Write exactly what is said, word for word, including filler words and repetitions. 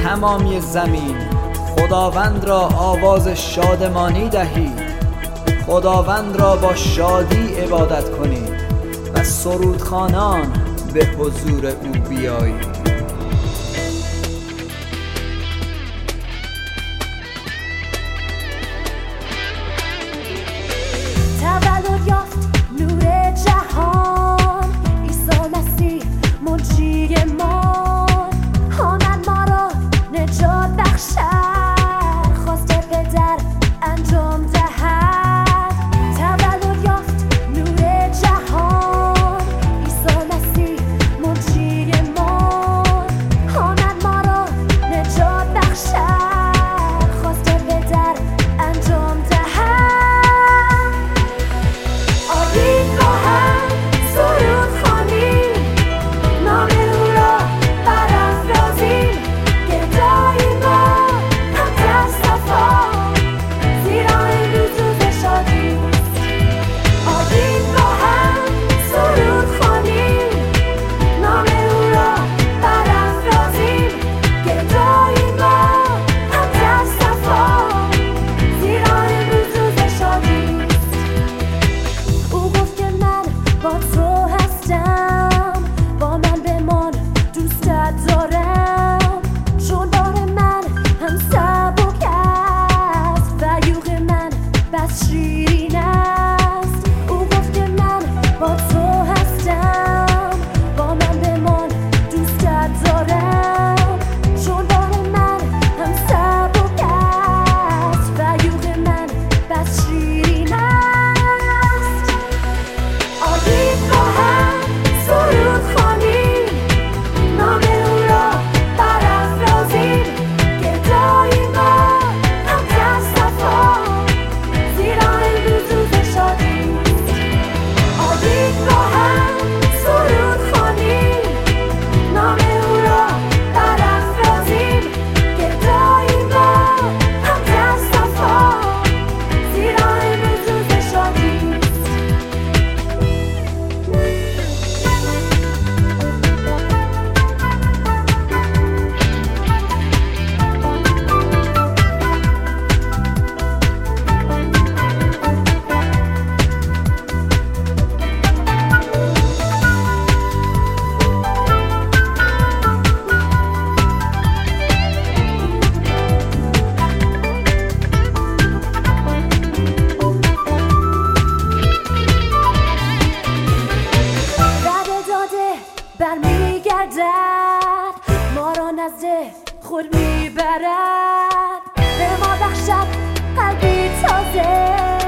تمامی زمین خداوند را آواز شادمانی دهید، خداوند را با شادی عبادت کنید و سرودخوانان به حضور او بیایید. تولد یافت نور جهان، عیسی مسیح منجی ما، آمد ما را نجات بخشد، خواسته پدر انجام دهد. تولد یافت نور جهان، عیسی مسیح منجی ما، آمد ما را نجات بخشد، خواسته پدر انجام دهد. برمیگردد، ما را نزد خود میبرد، به ما بخشد قلبی تازه.